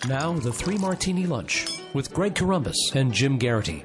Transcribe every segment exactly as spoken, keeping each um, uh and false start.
Now, the Three Martini Lunch with Greg Corombos and Jim Garrity.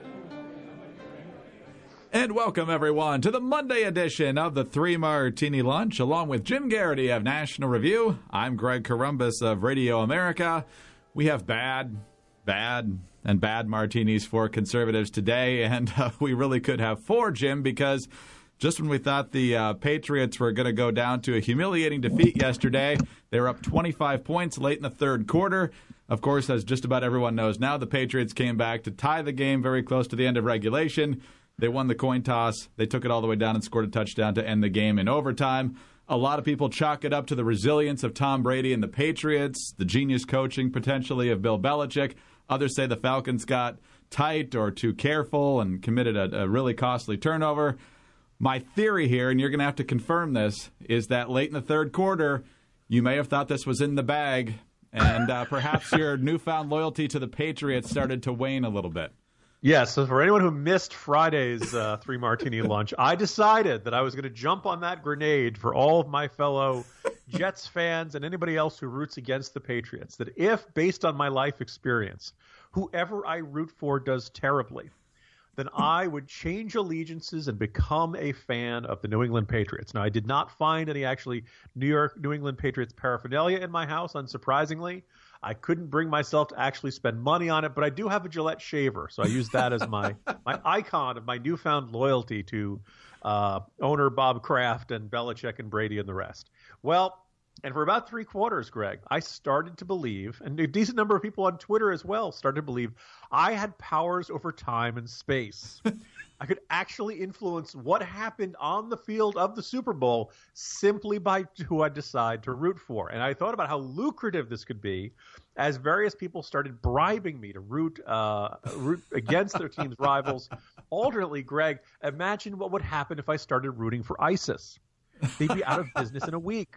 And welcome, everyone, to the Monday edition of the Three Martini Lunch. Along with Jim Garrity of National Review, I'm Greg Corombos of Radio America. We have bad, bad, and bad martinis for conservatives today, and uh, we really could have four, Jim, because just when we thought the uh, Patriots were going to go down to a humiliating defeat yesterday, they were up twenty-five points late in the third quarter. Of course, as just about everyone knows now, the Patriots came back to tie the game very close to the end of regulation. They won the coin toss. They took it all the way down and scored a touchdown to end the game in overtime. A lot of people chalk it up to the resilience of Tom Brady and the Patriots, the genius coaching potentially of Bill Belichick. Others say the Falcons got tight or too careful and committed a, a really costly turnover. My theory here, and you're going to have to confirm this, is that late in the third quarter, you may have thought this was in the bag, and uh, perhaps your newfound loyalty to the Patriots started to wane a little bit. Yes, so for anyone who missed Friday's uh, Three Martini Lunch, I decided that I was going to jump on that grenade for all of my fellow Jets fans and anybody else who roots against the Patriots, that if, based on my life experience, whoever I root for does terribly, then I would change allegiances and become a fan of the New England Patriots. Now, I did not find any actually New York, New England Patriots paraphernalia in my house, unsurprisingly. I couldn't bring myself to actually spend money on it, but I do have a Gillette shaver, so I use that as my, my icon of my newfound loyalty to uh, owner Bob Kraft and Belichick and Brady and the rest. Well, and for about three quarters, Greg, I started to believe, and a decent number of people on Twitter as well started to believe, I had powers over time and space. I could actually influence what happened on the field of the Super Bowl simply by who I decide to root for. And I thought about how lucrative this could be as various people started bribing me to root, uh, root against their team's rivals. Alternately, Greg, imagine what would happen if I started rooting for ISIS. They'd be out of business in a week.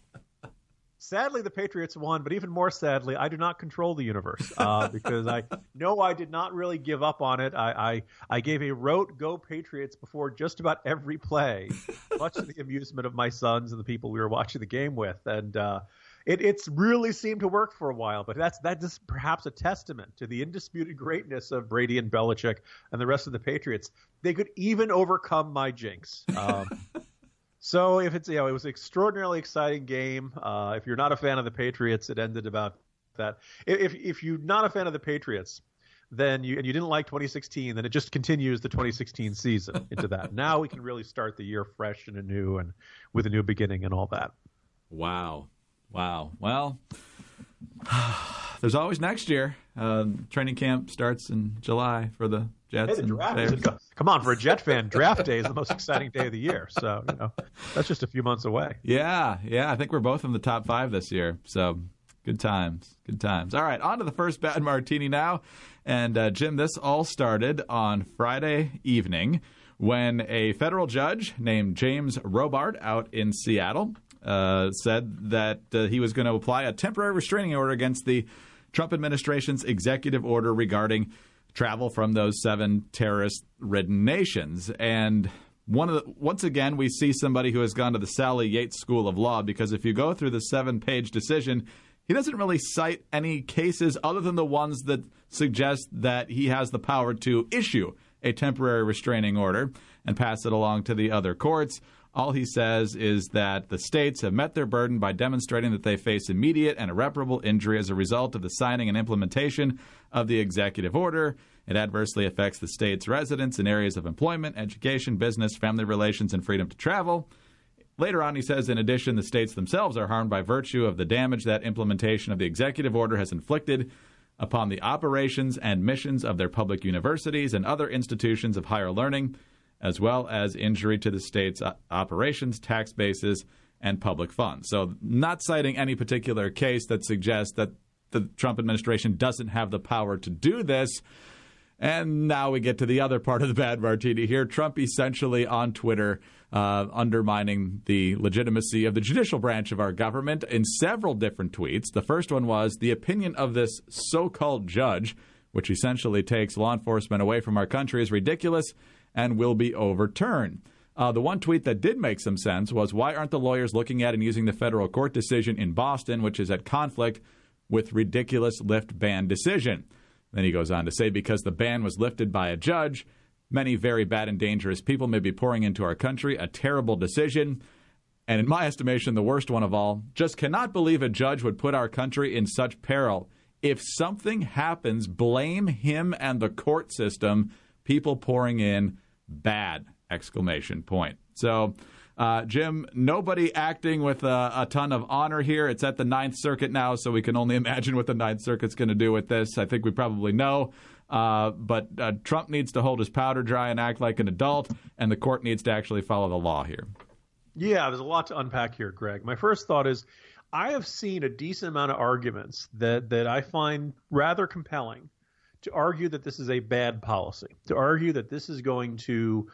Sadly, the Patriots won, but even more sadly, I do not control the universe uh, because I know I did not really give up on it. I, I, I gave a rote "Go Patriots" before just about every play, much to the amusement of my sons and the people we were watching the game with. And uh, it, it's really seemed to work for a while, but that's that is perhaps a testament to the indisputed greatness of Brady and Belichick and the rest of the Patriots. They could even overcome my jinx. Um So if it's, you know, it was an extraordinarily exciting game. Uh, if you're not a fan of the Patriots, it ended about that. If if you're not a fan of the Patriots, then you and you didn't like twenty sixteen, then it just continues the twenty sixteen season into that. Now we can really start the year fresh and anew and with a new beginning and all that. Wow. Wow. Well, there's always next year. Uh, training camp starts in July for the Jets. Hey, the draft and is a, come on, for a Jet fan, draft day is the most exciting day of the year. So, you know, that's just a few months away. Yeah, yeah. I think we're both in the top five this year. So good times, good times. All right, on to the first bad martini now. And, uh, Jim, this all started on Friday evening when a federal judge named James Robart out in Seattle uh, said that uh, he was going to apply a temporary restraining order against the Trump administration's executive order regarding travel from those seven terrorist-ridden nations. And one of the, once again, we see somebody who has gone to the Sally Yates School of Law, because if you go through the seven-page decision, he doesn't really cite any cases other than the ones that suggest that he has the power to issue a temporary restraining order and pass it along to the other courts. All he says is that the states have met their burden by demonstrating that they face immediate and irreparable injury as a result of the signing and implementation of the executive order. It adversely affects the state's residents in areas of employment, education, business, family relations, and freedom to travel. Later on, he says, in addition, the states themselves are harmed by virtue of the damage that implementation of the executive order has inflicted upon the operations and missions of their public universities and other institutions of higher learning, as well as injury to the state's operations, tax bases, and public funds. So not citing any particular case that suggests that the Trump administration doesn't have the power to do this. And now we get to the other part of the bad martini here. Trump essentially on Twitter uh, undermining the legitimacy of the judicial branch of our government in several different tweets. The first one was the opinion of this so-called judge, which essentially takes law enforcement away from our country, is ridiculous and will be overturned. Uh, the one tweet that did make some sense was, why aren't the lawyers looking at and using the federal court decision in Boston, which is at conflict with ridiculous lift ban decision. Then he goes on to say, because the ban was lifted by a judge, many very bad and dangerous people may be pouring into our country. A terrible decision. And in my estimation, the worst one of all. Just cannot believe a judge would put our country in such peril. If something happens, blame him and the court system. People pouring in, bad, exclamation point. So, uh, Jim, nobody acting with a, a ton of honor here. It's at the Ninth Circuit now, so we can only imagine what the Ninth Circuit's going to do with this. I think we probably know. Uh, but uh, Trump needs to hold his powder dry and act like an adult, and the court needs to actually follow the law here. Yeah, there's a lot to unpack here, Greg. My first thought is I have seen a decent amount of arguments that, that I find rather compelling to argue that this is a bad policy, to argue that this is going to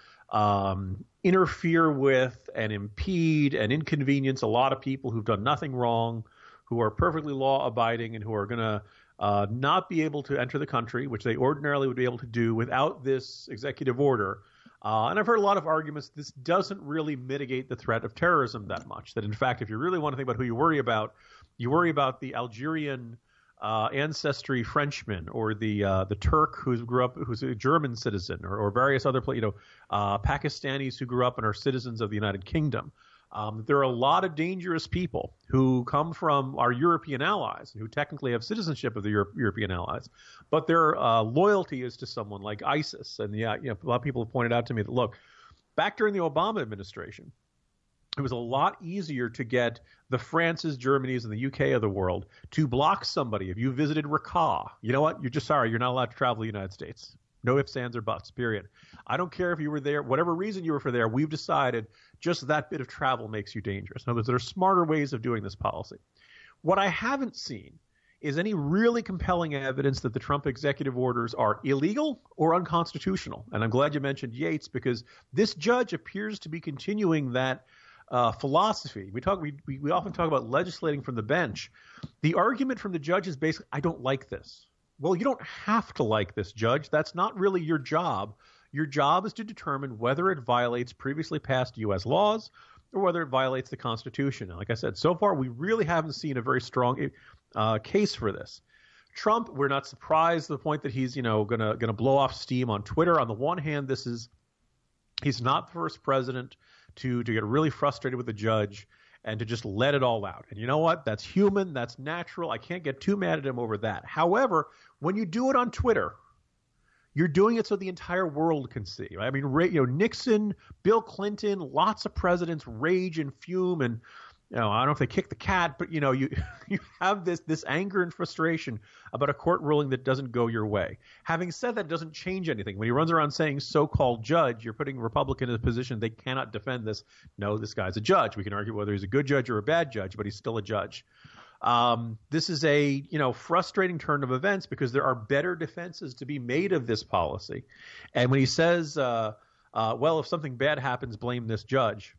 um, interfere with and impede and inconvenience a lot of people who've done nothing wrong, who are perfectly law-abiding, and who are going to uh, not be able to enter the country, which they ordinarily would be able to do without this executive order. Uh, and I've heard a lot of arguments this doesn't really mitigate the threat of terrorism that much, that in fact, if you really want to think about who you worry about, you worry about the Algerian uh, ancestry Frenchman or the uh, the Turk who grew up, who's a German citizen, or, or various other, you know, uh, Pakistanis who grew up and are citizens of the United Kingdom. Um, there are a lot of dangerous people who come from our European allies, who technically have citizenship of the Euro- European allies, but their uh, loyalty is to someone like ISIS. And yeah, you know, a lot of people have pointed out to me that, look, back during the Obama administration, it was a lot easier to get the Frances, Germanys, and the U K of the world to block somebody if you visited Raqqa. You know what? You're just sorry. You're not allowed to travel to the United States. No ifs, ands, or buts, period. I don't care if you were there, whatever reason you were for there, we've decided just that bit of travel makes you dangerous. In other words, there are smarter ways of doing this policy. What I haven't seen is any really compelling evidence that the Trump executive orders are illegal or unconstitutional. And I'm glad you mentioned Yates, because this judge appears to be continuing that uh, philosophy. We talk, we, we, we often talk about legislating from the bench. The argument from the judge is basically, I don't like this. Well, you don't have to like this, Judge. That's not really your job. Your job is to determine whether it violates previously passed U S laws or whether it violates the Constitution. And like I said, so far we really haven't seen a very strong uh, case for this. Trump, we're not surprised to the point that he's, you know, gonna gonna blow off steam on Twitter. On the one hand, this is he's not the first president to to get really frustrated with the judge and to just let it all out. And you know what? That's human. That's natural. I can't get too mad at him over that. However, when you do it on Twitter, you're doing it so the entire world can see. Right? I mean, you know, Nixon, Bill Clinton, lots of presidents rage and fume, and you know, I don't know if they kick the cat, but you know, you you have this this anger and frustration about a court ruling that doesn't go your way. Having said that, it doesn't change anything. When he runs around saying so-called judge, you're putting a Republican in a position they cannot defend this. No, this guy's a judge. We can argue whether he's a good judge or a bad judge, but he's still a judge. Um, this is a you know frustrating turn of events because there are better defenses to be made of this policy. And when he says, uh, uh, well, if something bad happens, blame this judge.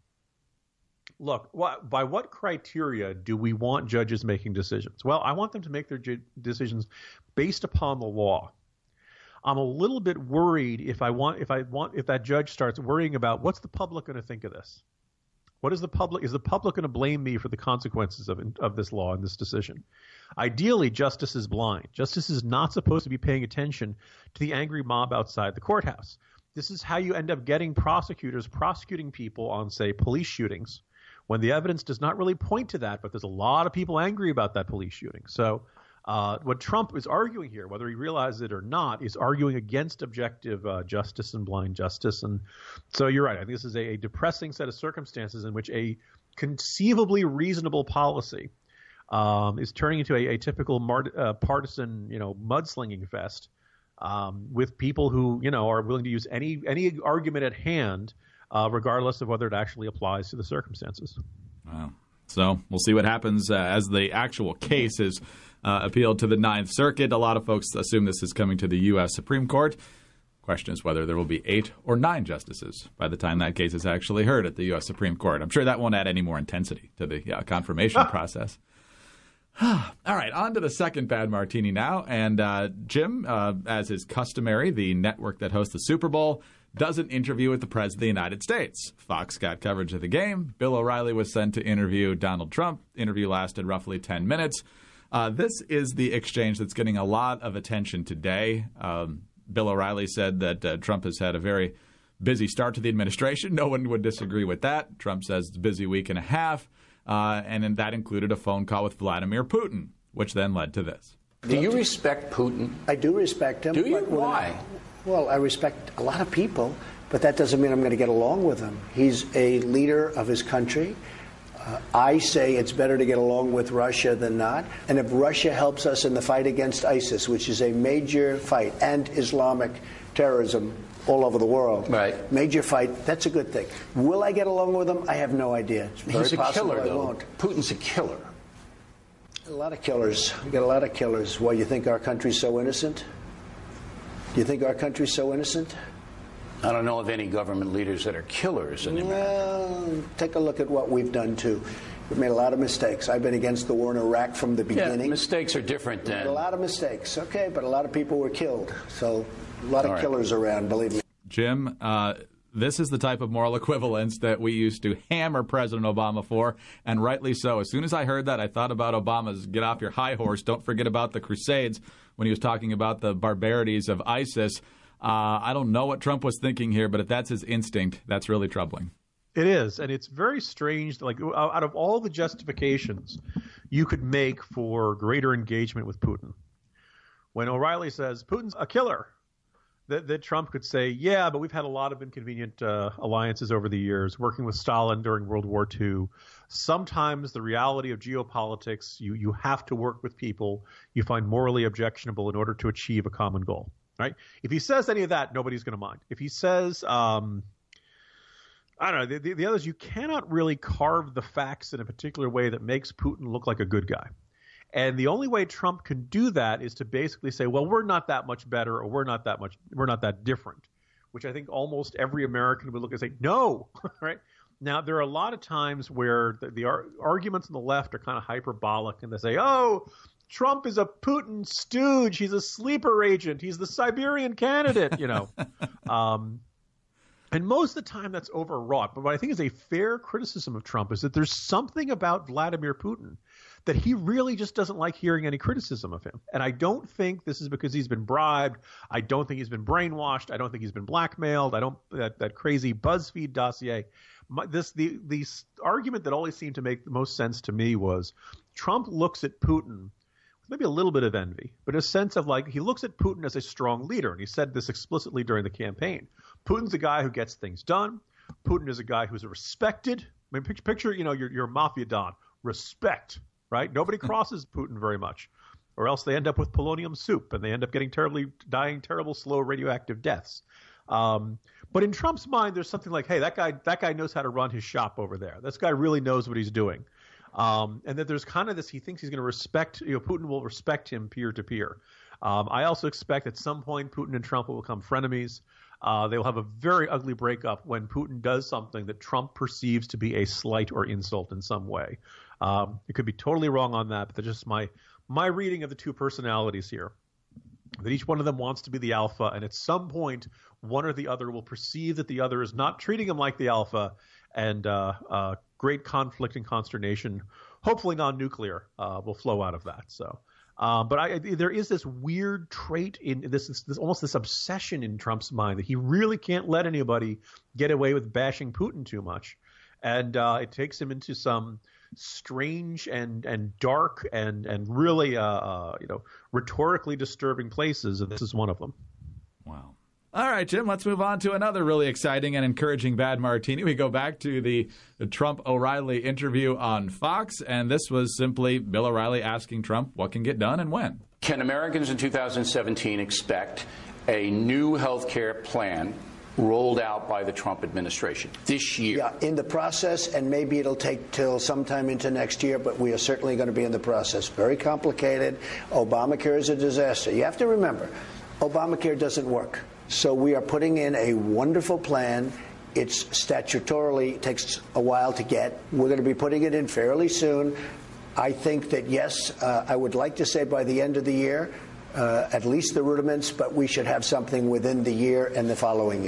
Look, what, by what criteria do we want judges making decisions? Well, I want them to make their ju- decisions based upon the law. I'm a little bit worried if I want if I want if that judge starts worrying about what's the public going to think of this. What is the public? Is the public going to blame me for the consequences of of this law and this decision? Ideally, justice is blind. Justice is not supposed to be paying attention to the angry mob outside the courthouse. This is how you end up getting prosecutors prosecuting people on, say, police shootings, when the evidence does not really point to that, but there's a lot of people angry about that police shooting. So uh, what Trump is arguing here, whether he realizes it or not, is arguing against objective uh, justice and blind justice. And so you're right. I think this is a, a depressing set of circumstances in which a conceivably reasonable policy um, is turning into a, a typical mart- uh, partisan, you know, mudslinging fest um, with people who, you know, are willing to use any any argument at hand, Uh, regardless of whether it actually applies to the circumstances. Wow. So we'll see what happens uh, as the actual case is uh, appealed to the Ninth Circuit. A lot of folks assume this is coming to the U S Supreme Court. Question is whether there will be eight or nine justices by the time that case is actually heard at the U S Supreme Court. I'm sure that won't add any more intensity to the uh, confirmation process. All right, on to the second bad martini now. And uh, Jim, uh, as is customary, the network that hosts the Super Bowl does an interview with the President of the United States. Fox got coverage of the game. Bill O'Reilly was sent to interview Donald Trump. The interview lasted roughly ten minutes. Uh, this is the exchange that's getting a lot of attention today. Um, Bill O'Reilly said that uh, Trump has had a very busy start to the administration. No one would disagree with that. Trump says it's a busy week and a half, uh, and then that included a phone call with Vladimir Putin, which then led to this. Do you respect Putin? I do respect him. Do you? But Why? I, well, I respect a lot of people, but that doesn't mean I'm going to get along with him. He's a leader of his country. Uh, I say it's better to get along with Russia than not. And if Russia helps us in the fight against ISIS, which is a major fight, and Islamic terrorism all over the world, right. major fight, that's a good thing. Will I get along with him? I have no idea. It's very He's a possible killer, I though. won't. Putin's a killer. A lot of killers. We got a lot of killers. Why, you think our country's so innocent? Do you think our country's so innocent? I don't know of any government leaders that are killers in America. Well, take a look at what we've done, too. We've made a lot of mistakes. I've been against the war in Iraq from the beginning. Yeah, mistakes are different than... A lot of mistakes, okay, but a lot of people were killed. So a lot of All right. killers around, believe me. Jim, uh, this is the type of moral equivalence that we used to hammer President Obama for, and rightly so. As soon as I heard that, I thought about Obama's get off your high horse, don't forget about the Crusades, when he was talking about the barbarities of ISIS. Uh, I don't know what Trump was thinking here, but if that's his instinct, that's really troubling. It is, and it's very strange. Like, out of all the justifications you could make for greater engagement with Putin, when O'Reilly says Putin's a killer, that, that Trump could say, yeah, but we've had a lot of inconvenient uh, alliances over the years, working with Stalin during World War Two. Sometimes the reality of geopolitics, you, you have to work with people you find morally objectionable in order to achieve a common goal. Right? If he says any of that, nobody's going to mind. If he says, um, I don't know, the, the, the others, you cannot really carve the facts in a particular way that makes Putin look like a good guy. And the only way Trump can do that is to basically say, well, we're not that much better, or we're not that much, we're not that different, which I think almost every American would look and say, no, right? Now, there are a lot of times where the, the ar- arguments on the left are kind of hyperbolic, and they say, oh, Trump is a Putin stooge. He's a sleeper agent. He's the Siberian candidate, you know. um, and most of the time that's overwrought. But what I think is a fair criticism of Trump is that there's something about Vladimir Putin that he really just doesn't like hearing any criticism of him. And I don't think this is because he's been bribed. I don't think he's been brainwashed. I don't think he's been blackmailed. I don't that, that crazy BuzzFeed dossier. My, this the the argument that always seemed to make the most sense to me was Trump looks at Putin maybe a little bit of envy, but a sense of like he looks at Putin as a strong leader. And he said this explicitly during the campaign. Putin's a guy who gets things done. Putin is a guy who's respected. I mean, picture, picture you know, your, your mafia don. Respect, right? Nobody crosses Putin very much, or else they end up with polonium soup and they end up getting terribly, dying terrible, slow radioactive deaths. Um, but in Trump's mind, there's something like, hey, that guy, that guy knows how to run his shop over there. This guy really knows what he's doing. Um, and that there's kind of this, he thinks he's going to respect, you know, Putin will respect him peer to peer. Um, I also expect at some point Putin and Trump will become frenemies. Uh, they will have a very ugly breakup when Putin does something that Trump perceives to be a slight or insult in some way. Um, it could be totally wrong on that, but that's just my, my reading of the two personalities here. That each one of them wants to be the alpha, and at some point, one or the other will perceive that the other is not treating him like the alpha, and uh, uh, great conflict and consternation, hopefully non-nuclear, uh, will flow out of that. So, uh, but I, there is this weird trait in this, this, almost this obsession in Trump's mind that he really can't let anybody get away with bashing Putin too much, and uh, it takes him into some strange and and dark and and really uh, uh you know rhetorically disturbing places, and this is one of them. Wow. All right, Jim, let's move on to another really exciting and encouraging Bad Martini. We go back to the, the Trump-O'Reilly interview on Fox, and this was simply Bill O'Reilly asking Trump what can get done and when. Can Americans in two thousand seventeen expect a new health care plan rolled out by the Trump administration this year? Yeah, in the process, and maybe it'll take till sometime into next year, but we are certainly going to be in the process. Very complicated. Obamacare is a disaster. You have to remember, Obamacare doesn't work. So we are putting in a wonderful plan. It's statutorily takes a while to get. We're going to be putting it in fairly soon. I think that, yes, uh, I would like to say by the end of the year, uh, at least the rudiments, but we should have something within the year and the following year.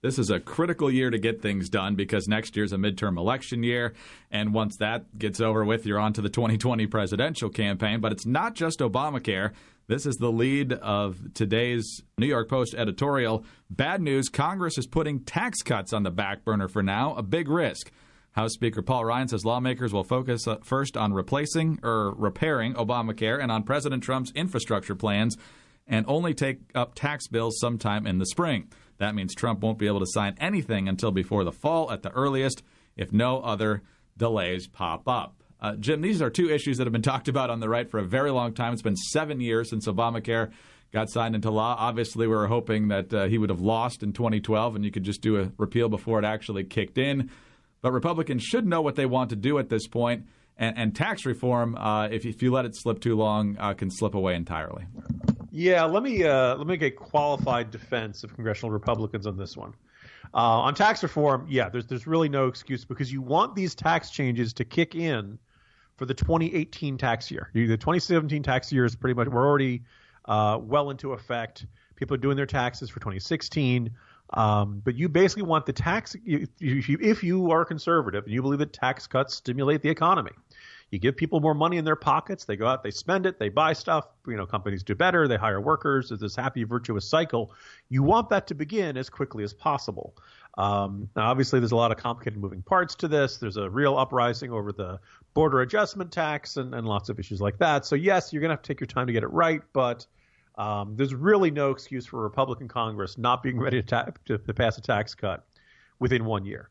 This is a critical year to get things done because next year's a midterm election year. And once that gets over with, you're on to the twenty twenty presidential campaign. But it's not just Obamacare. This is the lead of today's New York Post editorial. Bad news, Congress is putting tax cuts on the back burner for now, a big risk. House Speaker Paul Ryan says lawmakers will focus first on replacing or repairing Obamacare and on President Trump's infrastructure plans and only take up tax bills sometime in the spring. That means Trump won't be able to sign anything until before the fall at the earliest if no other delays pop up. Uh, Jim, these are two issues that have been talked about on the right for a very long time. It's been seven years since Obamacare got signed into law. Obviously, we were hoping that uh, he would have lost in twenty twelve and you could just do a repeal before it actually kicked in. But Republicans should know what they want to do at this point. And, and tax reform, uh, if, if you let it slip too long, uh, can slip away entirely. Yeah, let me uh, let me make a qualified defense of congressional Republicans on this one. Uh, on tax reform, yeah, there's there's really no excuse because you want these tax changes to kick in for the twenty eighteen tax year. The twenty seventeen tax year is pretty much, we're already uh, well into effect. People are doing their taxes for twenty sixteen. Um, but you basically want the tax, if you, if you are conservative and you believe that tax cuts stimulate the economy, you give people more money in their pockets, they go out, they spend it, they buy stuff, you know, companies do better, they hire workers, there's this happy, virtuous cycle. You want that to begin as quickly as possible. Um, now, obviously, there's a lot of complicated moving parts to this. There's a real uprising over the border adjustment tax and, and lots of issues like that. So, yes, you're going to have to take your time to get it right, but um, there's really no excuse for a Republican Congress not being ready to, ta- to, to pass a tax cut within one year.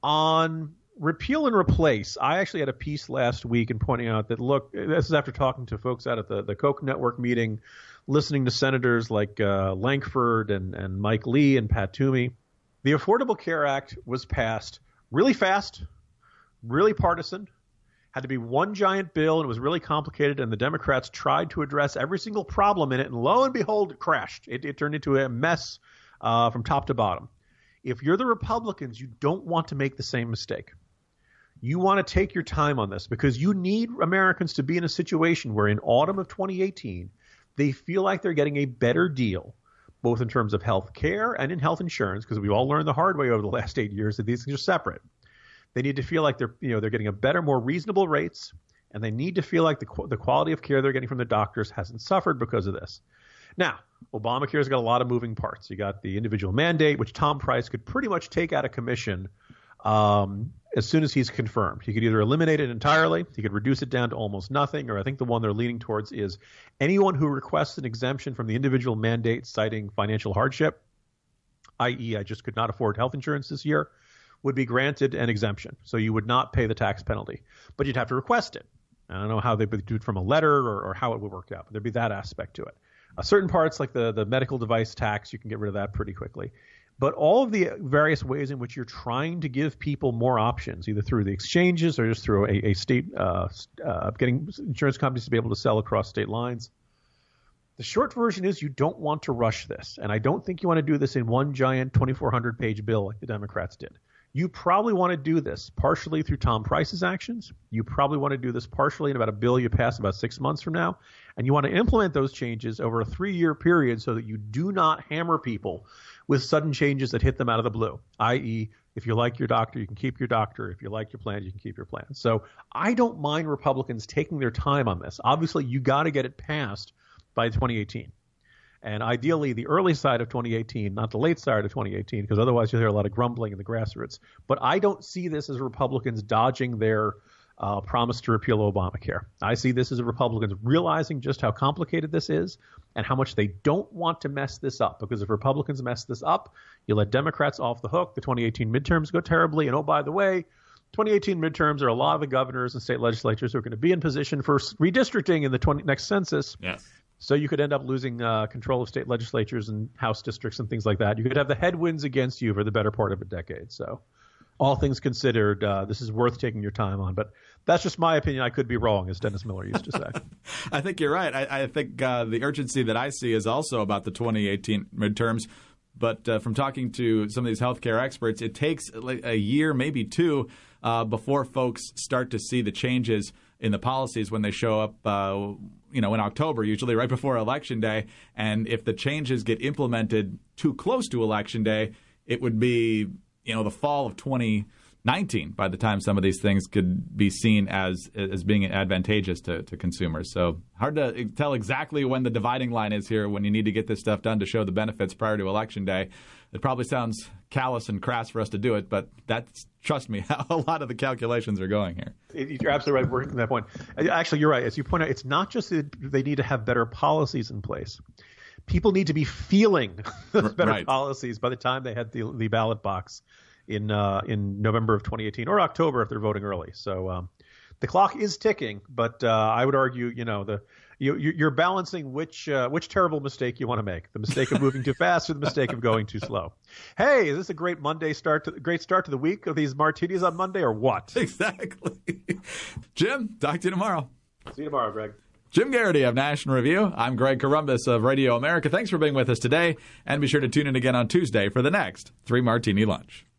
On repeal and replace, I actually had a piece last week in pointing out that, look, this is after talking to folks out at the, the Koch network meeting, listening to senators like uh, Lankford and, and Mike Lee and Pat Toomey. The Affordable Care Act was passed really fast, really partisan, had to be one giant bill, and it was really complicated, and the Democrats tried to address every single problem in it, and lo and behold, it crashed. It, it turned into a mess uh, from top to bottom. If you're the Republicans, you don't want to make the same mistake. You want to take your time on this because you need Americans to be in a situation where in autumn of twenty eighteen, they feel like they're getting a better deal, both in terms of health care and in health insurance, because we've all learned the hard way over the last eight years that these things are separate. They need to feel like they're, you know, they're getting a better, more reasonable rates, and they need to feel like the the quality of care they're getting from the doctors hasn't suffered because of this. Now, Obamacare's got a lot of moving parts. You got the individual mandate, which Tom Price could pretty much take out of commission um, as soon as he's confirmed. He could either eliminate it entirely, he could reduce it down to almost nothing, or I think the one they're leaning towards is anyone who requests an exemption from the individual mandate citing financial hardship, that is I just could not afford health insurance this year, would be granted an exemption. So you would not pay the tax penalty, but you'd have to request it. I don't know how they would do it from a letter or, or how it would work out, but there'd be that aspect to it. Uh, certain parts like the, the medical device tax, you can get rid of that pretty quickly. But all of the various ways in which you're trying to give people more options, either through the exchanges or just through a, a state, uh, uh, getting insurance companies to be able to sell across state lines. The short version is you don't want to rush this. And I don't think you want to do this in one giant twenty-four hundred page bill like the Democrats did. You probably want to do this partially through Tom Price's actions. You probably want to do this partially in about a bill you pass about six months from now. And you want to implement those changes over a three-year period so that you do not hammer people with sudden changes that hit them out of the blue, that is if you like your doctor, you can keep your doctor. If you like your plan, you can keep your plan. So I don't mind Republicans taking their time on this. Obviously, you got to get it passed by twenty eighteen. And ideally, the early side of twenty eighteen, not the late side of twenty eighteen, because otherwise you'll hear a lot of grumbling in the grassroots. But I don't see this as Republicans dodging their uh, promise to repeal Obamacare. I see this as Republicans realizing just how complicated this is and how much they don't want to mess this up. Because if Republicans mess this up, you let Democrats off the hook. The twenty eighteen midterms go terribly. And oh, by the way, twenty eighteen midterms are a lot of the governors and state legislatures who are going to be in position for redistricting in the twenty, next census. Yes. So you could end up losing uh, control of state legislatures and House districts and things like that. You could have the headwinds against you for the better part of a decade. So all things considered, uh, this is worth taking your time on. But that's just my opinion. I could be wrong, as Dennis Miller used to say. I think you're right. I, I think uh, the urgency that I see is also about the twenty eighteen midterms. But uh, from talking to some of these healthcare experts, it takes like a year, maybe two, uh, before folks start to see the changes in the policies when they show up, uh, you know, in October, usually right before Election Day. And if the changes get implemented too close to Election Day, it would be, you know, the fall of twenty nineteen by the time some of these things could be seen as as being advantageous to, to consumers. So hard to tell exactly when the dividing line is here when you need to get this stuff done to show the benefits prior to Election Day. It probably sounds callous and crass for us to do it, but that's, trust me, how a lot of the calculations are going here. You're absolutely right working that point. Actually, you're right. As you point out, it's not just that they need to have better policies in place. People need to be feeling those better right. policies by the time they had the, the ballot box in uh, in November of twenty eighteen or October if they're voting early. So um, the clock is ticking, but uh, I would argue, you know, the you, you're balancing which uh, which terrible mistake you want to make: the mistake of moving too fast or the mistake of going too slow. Hey, is this a great Monday start to great start to the week of these martinis on Monday or what? Exactly. Jim, talk to you tomorrow. See you tomorrow, Greg. Jim Garrity of National Review. I'm Greg Corombos of Radio America. Thanks for being with us today, and be sure to tune in again on Tuesday for the next Three Martini Lunch.